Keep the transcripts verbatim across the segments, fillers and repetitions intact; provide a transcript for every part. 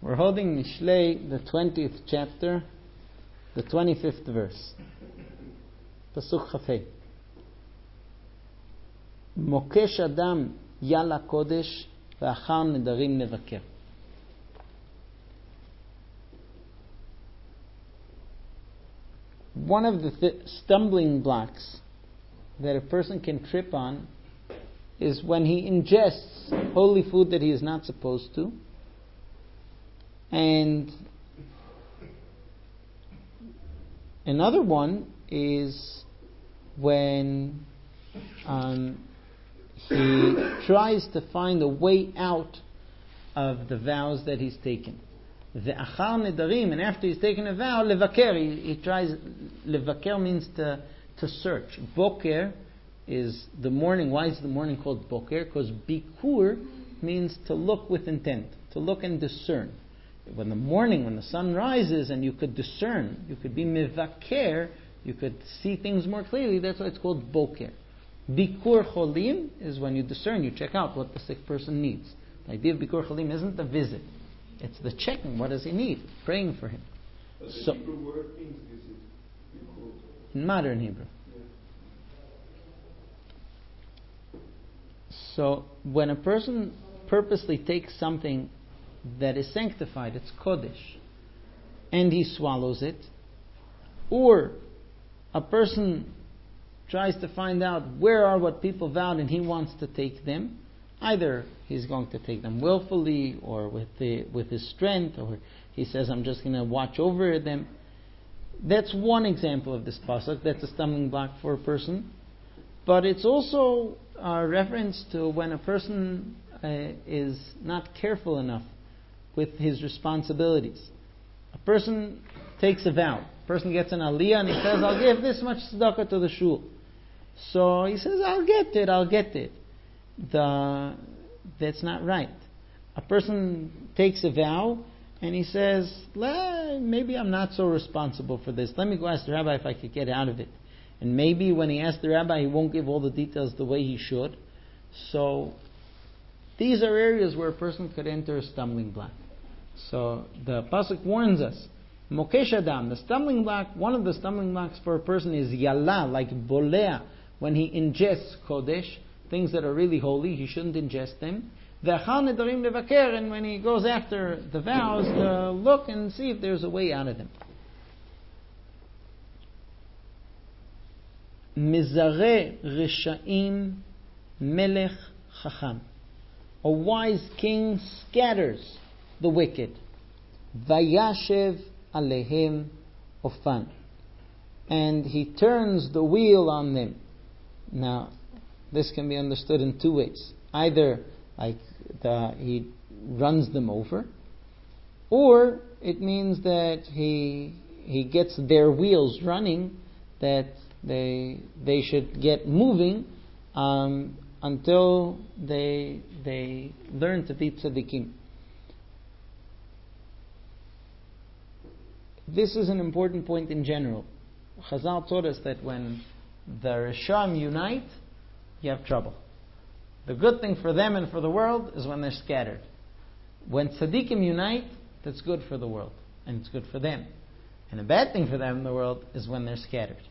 We're holding Mishlei, the twentieth chapter, the twenty-fifth verse. Pasuk Chafei. Mokesh Adam Yala Kodesh V'achar Nedarim Nevaker. One of the th- stumbling blocks that a person can trip on is when he ingests holy food that he is not supposed to. And another one is when um, he tries to find a way out of the vows that he's taken. The achar nedarim, and after he's taken a vow, levaker, he, he tries, levaker means to, to search. Boker is the morning. Why is the morning called boker? Because bikur means to look with intent, to look and discern. When the morning, when the sun rises and you could discern, you could be mevaker, you could see things more clearly, that's why it's called boker. Bikur cholim is when you discern, you check out what the sick person needs. The idea of bikur cholim isn't the visit. It's the checking. What does he need? Praying for him. But the So, Hebrew word means visit. in modern Hebrew. Yeah. So, when a person purposely takes something that is sanctified, it's kodesh, and he swallows it, or a person tries to find out where are what people vowed and he wants to take them, either he's going to take them willfully or with the with his strength, or he says, I'm just going to watch over them. That's one example of this pasuk. That's a stumbling block for a person. But it's also a reference to when a person uh, is not careful enough with his responsibilities. A person takes a vow. A person gets an aliyah and he says, I'll give this much tzedakah to the shul. So he says, I'll get it, I'll get it. The, that's not right. A person takes a vow and he says, maybe I'm not so responsible for this. Let me go ask the rabbi if I could get out of it. And maybe when he asks the rabbi, he won't give all the details the way he should. So these are areas where a person could enter a stumbling block. So the pasuk warns us, Mokesh Adam, the stumbling block, one of the stumbling blocks for a person is yalla, like bolea, when he ingests kodesh, things that are really holy, he shouldn't ingest them. V'achar nedarim levaker, and when he goes after the vows, to look and see if there's a way out of them. Mizareh reshaim melech chacham. A wise king scatters the wicked. Vayashev alehem ofan. And he turns the wheel on them. Now, this can be understood in two ways. Either like the, he runs them over, or it means that he he gets their wheels running, that they they should get moving um, until they they learn to be tzaddikim. This is an important point in general. Chazal taught us that when the Risham unite, you have trouble. The good thing for them and for the world is when they're scattered. When tzaddikim unite, that's good for the world, and it's good for them. And a bad thing for them in the world is when they're scattered.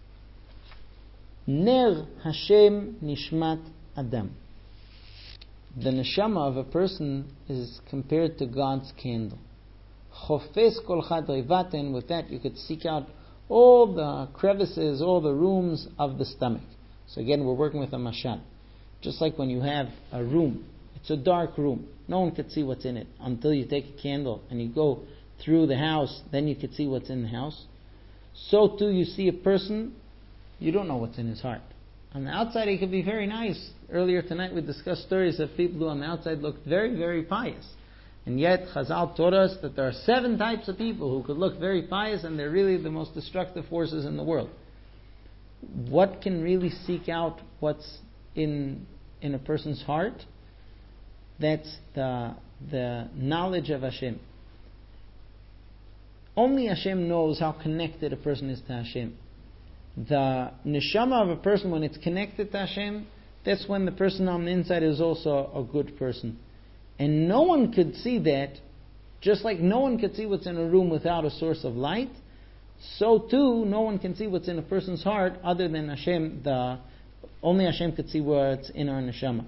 Ner Hashem nishmat Adam. The neshama of a person is compared to God's candle. Chofes kol chad rivaten. With that, you could seek out all the crevices, all the rooms of the stomach. So again, we're working with a mashal. Just like when you have a room, it's a dark room. No one could see what's in it until you take a candle and you go through the house, then you could see what's in the house. So too, you see a person, you don't know what's in his heart. On the outside, he could be very nice. Earlier tonight, we discussed stories of people who on the outside looked very, very pious. And yet, Chazal taught us that there are seven types of people who could look very pious and they're really the most destructive forces in the world. What can really seek out what's in in a person's heart? That's the the knowledge of Hashem. Only Hashem knows how connected a person is to Hashem. The neshama of a person, when it's connected to Hashem, that's when the person on the inside is also a good person. And no one could see that Just like no one can see what's in a room without a source of light, so too no one can see what's in a person's heart other than Hashem. The only Hashem could see what's in our neshama.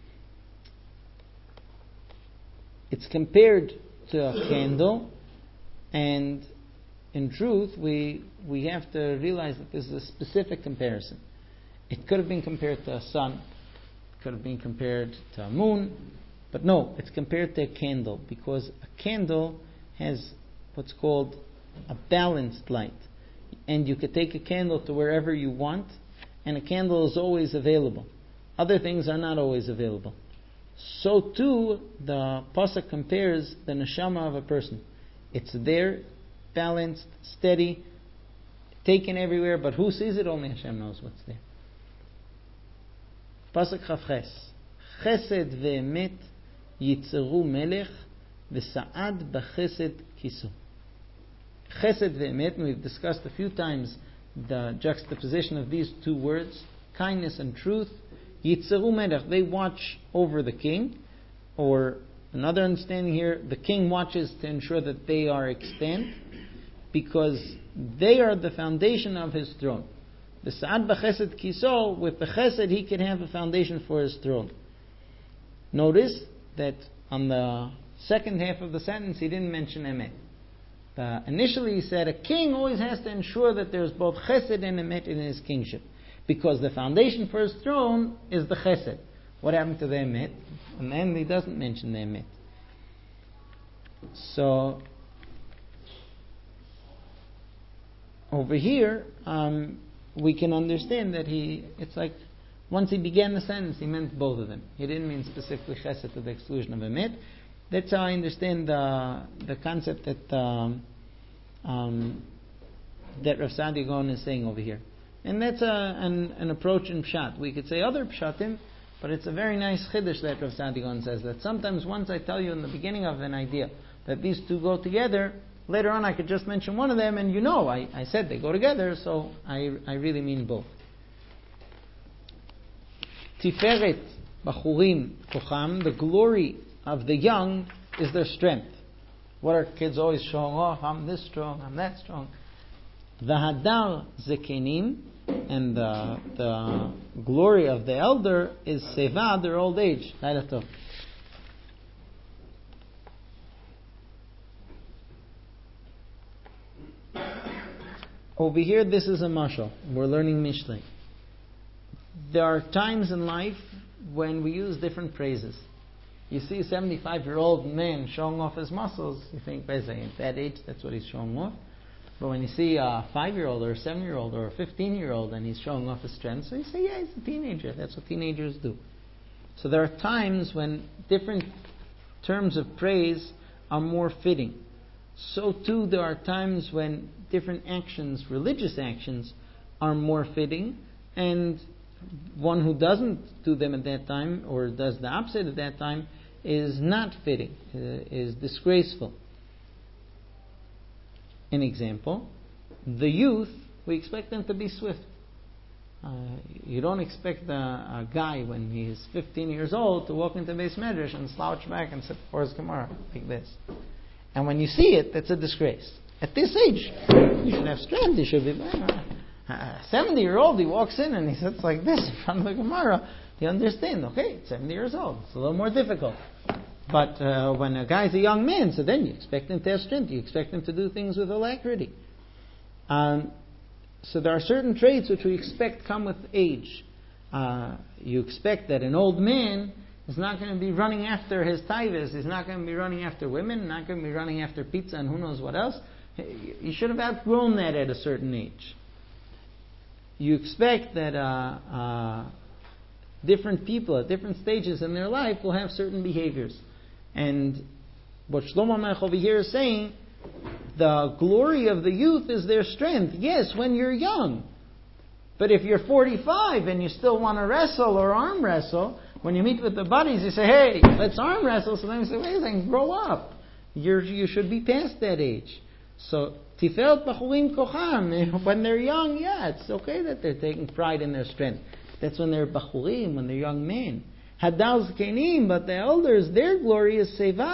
It's compared to a candle, and in truth, we we have to realize that this is a specific comparison. It could have been compared to a sun, it could have been compared to a moon, but no, it's compared to a candle, because a candle has what's called a balanced light. And you could take a candle to wherever you want, and a candle is always available. Other things are not always available. So too, the pasuk compares the neshama of a person. It's there, balanced, steady, taken everywhere, but who sees it? Only Hashem knows what's there. Pasuk Chavches. Chesed ve'emet yitzeru melech v'sa'ad b'chesed kisu. Chesed ve'emet, we've discussed a few times the juxtaposition of these two words, kindness and truth. Yitzeru melech, they watch over the king, or another understanding here, the king watches to ensure that they are extant, because they are the foundation of his throne. The Sa'ad b'chesed kiso, with the chesed he can have a foundation for his throne. Notice that on the second half of the sentence he didn't mention emet. Uh, initially he said a king always has to ensure that there's both chesed and emet in his kingship, because the foundation for his throne is the chesed. What happened to the emet? And then he doesn't mention the emet. So over here, um, we can understand that he, it's like, once he began the sentence, he meant both of them. He didn't mean specifically chesed to the exclusion of emet. That's how I understand the the concept that um, um, that Rav Saadia Gaon is saying over here. And that's a, an, an approach in Pshat. We could say other Pshatim, but it's a very nice chiddush that Rav Saadia Gaon says, that sometimes once I tell you in the beginning of an idea that these two go together, later on I could just mention one of them and you know, I, I said they go together, so I, I really mean both. Tiferet Bachurim Kocham, the glory of the young is their strength. What are kids always showing off? I'm this strong, I'm that strong. The Hadar Zekenim, and the, the glory of the elder is Seva, their old age. Laila Tov. Over here, this is a mashal. We're learning Mishlei. There are times in life when we use different phrases. You see a seventy-five-year-old man showing off his muscles, you think, at that age, that's what he's showing off. But when you see a five-year-old or a seven-year-old or a fifteen-year-old and he's showing off his strength, so you say, yeah, he's a teenager. That's what teenagers do. So there are times when different terms of praise are more fitting. So too there are times when different actions, religious actions, are more fitting, and one who doesn't do them at that time or does the opposite at that time is not fitting, uh, is disgraceful. An example, the youth, we expect them to be swift. Uh, you don't expect a, a guy when he's fifteen years old to walk into Beis Medrash and slouch back and sit before his Gemara like this. And when you see it, that's a disgrace. At this age, you should have strength. You should be. A seventy-year-old, he walks in and he sits like this in front of the Gemara. You understand? Okay, seventy years old. It's a little more difficult. But uh, when a guy's a young man, so then you expect him to have strength. You expect him to do things with alacrity. Um, so there are certain traits which we expect come with age. Uh, you expect that an old man is not going to be running after his taivas. He's not going to be running after women. Not going to be running after pizza and who knows what else. You should have outgrown that at a certain age. You expect that uh, uh, different people at different stages in their life will have certain behaviors. And what Shlomo Melech over here is saying, the glory of the youth is their strength. Yes, when you're young. But if you're forty-five and you still want to wrestle or arm wrestle, when you meet with the buddies, you say, hey, let's arm wrestle. So then you say, wait a second, grow up. You're, you should be past that age. So, Tiferet Bachurim Kocham, when they're young, yeah, it's okay that they're taking pride in their strength. That's when they're Bachurim, when they're young men. Hadar Zekenim, but the elders, their glory is Seva.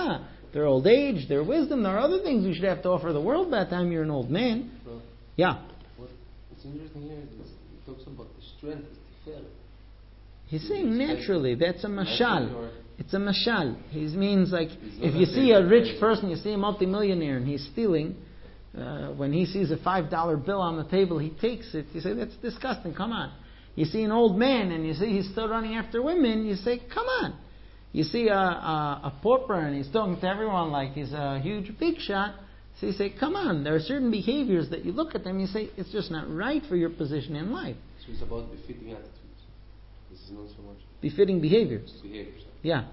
their old age, their wisdom. There are other things you should have to offer the world by the time you're an old man. Well, Yeah. what's interesting here is it talks about the strength, the tiferet. He's saying naturally. That's a mashal. It's a mashal. He means like if you see a rich person, you see a multimillionaire, and he's stealing. Uh, when he sees a five dollar bill on the table, he takes it. You say, that's disgusting, come on. You see an old man and you see he's still running after women, you say, come on. You see a, a, a pauper and he's talking to everyone like he's a huge big shot, so you say, come on. There are certain behaviors that you look at them and you say, it's just not right for your position in life. So it's about befitting attitudes. This is not so much befitting behaviors. behaviors. Yeah.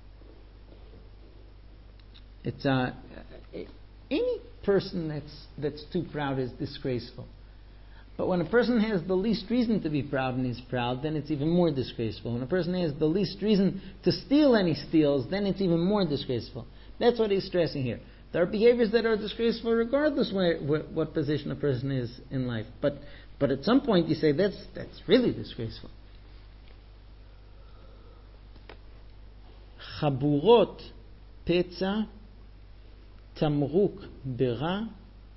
It's uh, any person that's that's too proud is disgraceful. But when a person has the least reason to be proud and he's proud, then it's even more disgraceful. When a person has the least reason to steal and he steals, then it's even more disgraceful. That's what he's stressing here. There are behaviors that are disgraceful regardless where, where, what position a person is in life. But but at some point you say that's that's really disgraceful. Chaburot petza tamruk bera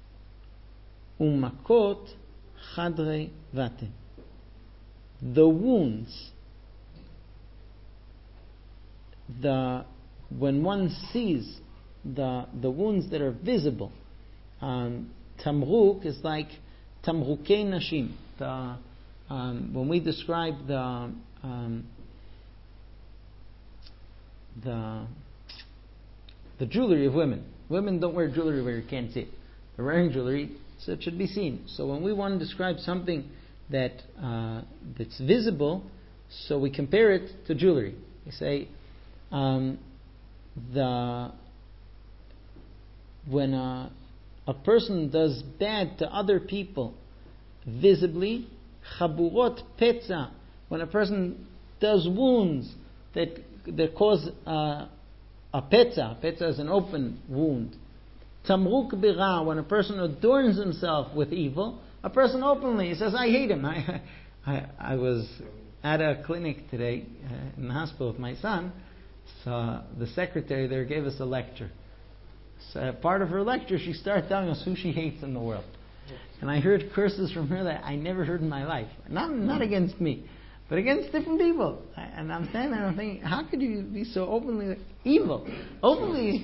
umakot chadrei vaten. The wounds, the when one sees the the wounds that are visible, um, tamruk is like tamrukei nashim. The um, when we describe the um, the the jewelry of women. Women don't wear jewelry where you can't see it. They're wearing jewelry, so it should be seen. So when we want to describe something that uh, that's visible, so we compare it to jewelry. We say um, the when a, a person does bad to other people visibly, chaburot petza, when a person does wounds that that cause uh, a petza. Petza is an open wound. Tamruk bira, when a person adorns himself with evil, a person openly says, I hate him. I, I, I was at a clinic today uh, in the hospital with my son, so the secretary there gave us a lecture. So part of her lecture, she started telling us who she hates in the world. And I heard curses from her that I never heard in my life. Not, not against me, but against different people. And I'm standing there and I'm thinking, how could you be so openly evil? Openly.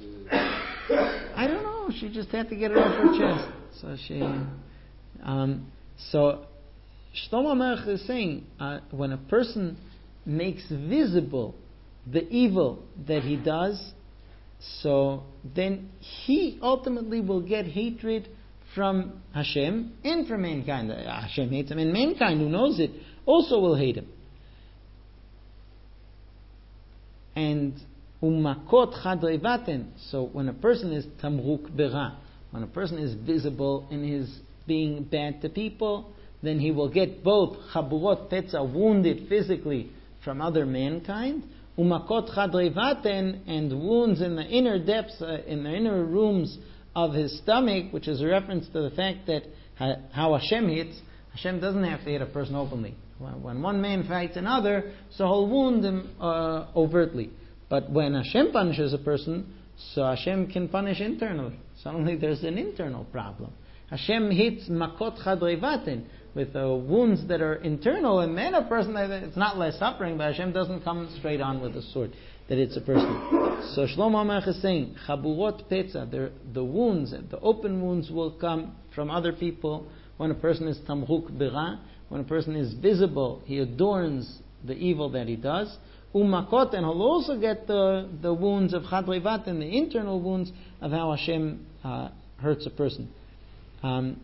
I don't know. She just had to get it off her chest. So she. Um, so Shlomo Melech is saying, uh, when a person makes visible the evil that he does, so then he ultimately will get hatred from Hashem and from mankind. Hashem hates him, and mankind who knows it also will hate him. And umakot chadrei vaten. So when a person is tamruk bera, when a person is visible in his being bad to people, then he will get both chaburot petza, wounded physically from other mankind, umakot chadrei vaten, and wounds in the inner depths, uh, in the inner rooms of his stomach, which is a reference to the fact that ha, how Hashem hits. Hashem doesn't have to hit a person openly. When one man fights another, so he'll wound him uh, overtly. But when Hashem punishes a person, so Hashem can punish internally. Suddenly there's an internal problem. Hashem hits makot chadrei vaten with uh, wounds that are internal, and then a person, it's not less suffering, but Hashem doesn't come straight on with a sword that hits a person. So Shlomo Melech is saying, chaburot petza, the wounds, the open wounds will come from other people when a person is tamruk bera. When a person is visible, he adorns the evil that he does. Umakot, and he'll also get the, the wounds of chadrei vaten, the internal wounds of how Hashem uh, hurts a person. Um,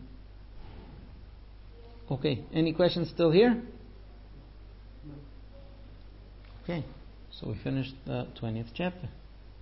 okay, any questions still here? Okay, so we finished the twentieth chapter.